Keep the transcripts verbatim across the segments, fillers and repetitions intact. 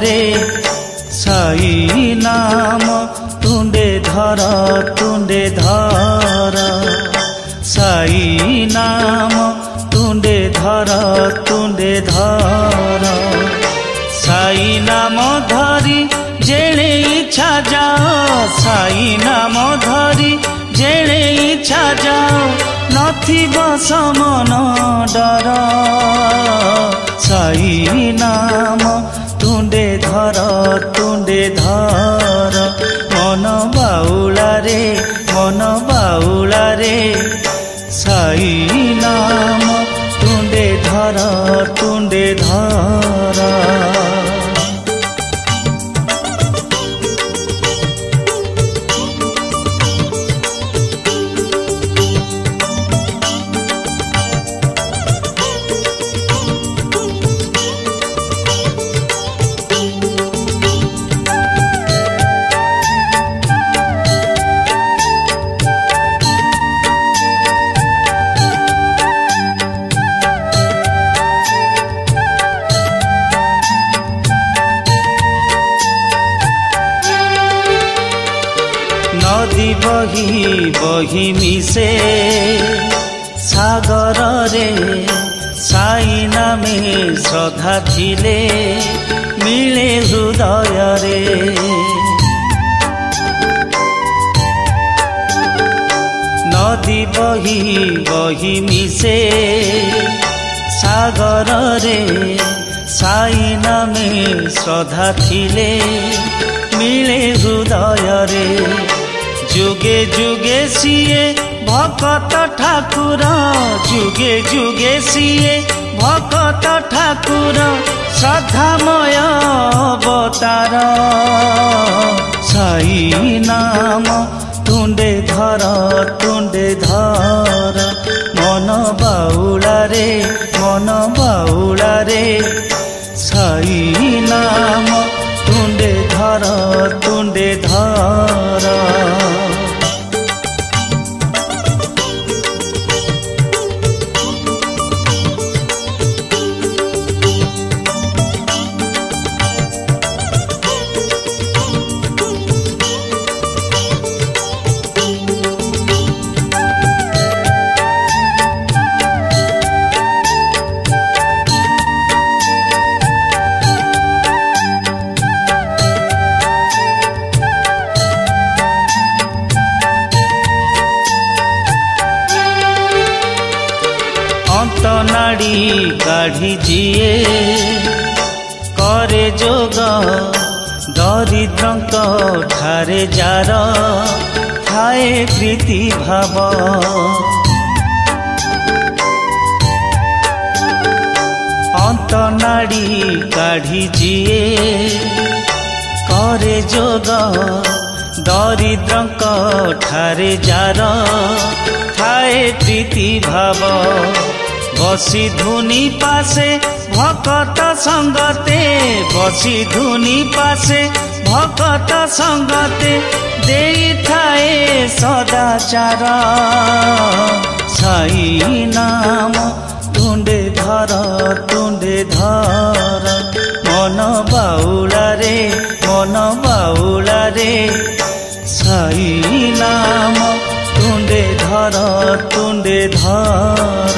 रे साई नाम तुंडे धर तुंडे धर साई नाम तुंडे धर तुंडे धर साई नाम धरी जेणे इच्छा जाओ साई नाम धरी जेणे इच्छा जाओ नथिब समन डर साई नाम तुंडे धर तुंडे धर मन बाउला रे मन बाउला रे साई नाम तुंडे धर तुंडे धर नदी बही बही मिसे सागर रे साई नामे श्रद्धा थिले मिले हृदय रे नदी बही बही मिसे सागर रे साई नामे श्रद्धा थिले मिले हृदय रे जुगे जुगे सिए भक्त ठाकुर जुगे जुगे सिए भक्त ठाकुर श्रद्धामय अवतार साई नाम तुंडे धर तुंडे धर मन बाउला रे मन बाउला रे साई नाम तुंडे धर तुंडे धर नाड़ी काढ़ी जिए करे जोग दरिद्रंक ठारे जार थाए प्रीति भाव अंत नाड़ी काढ़ी जिए करे जोग दरिद्रंक ठारे जार थाए प्रीति भाव बसी धुनी पासे भक्त संगते बसी धुनी पासे भक्त संगते देई थाए सदाचार साई नाम तुंडे धर तुंडे धर मन बाउला रे मन बाउला रे साई नाम तुंडे धर तुंडे धर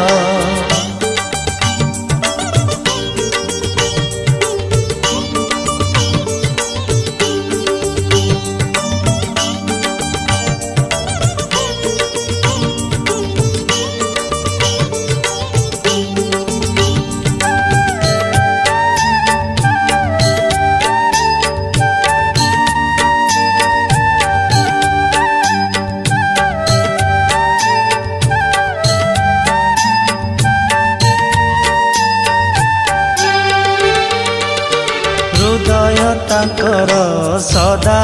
हृदय तांकर सदा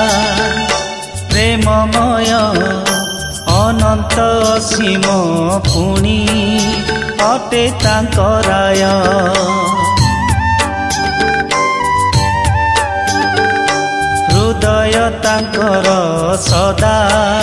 प्रेममय अनंत सीम पुणी अटे तांकराय हृदय तांकर सदा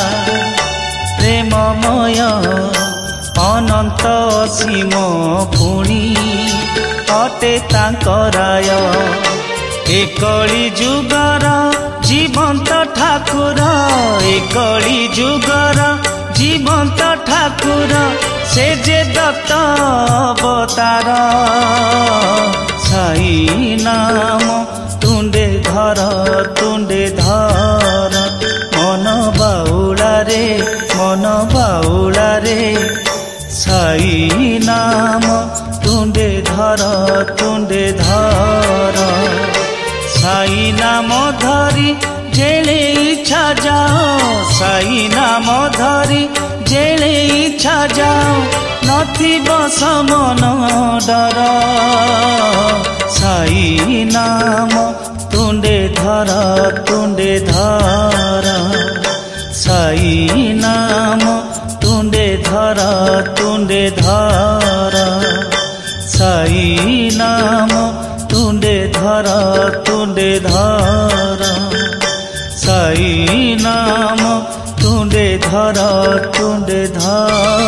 प्रेममय अनंत सीम पुणी अटे तांकराय ए कली जुगर जीवंत ठाकुर ए कली जुगर जीवंत ठाकुर से जे दत्त अवतार साई नाम तुंडे धर तुंडे धर मन बाउला रे मन बाउला रे साई नाम तुंडे धर तुंडे धर साई नाम धरी जेले इच्छा जाओ साई नाम धरी जेले इच्छा जाओ नथिब समन डर साई नाम तुंडे धर तुंडे धर साई नाम तुंडे धर तुंडे धर साई नाम तुंडे धर तुंडे धर साई नाम तुंडे धर तुंडे धर।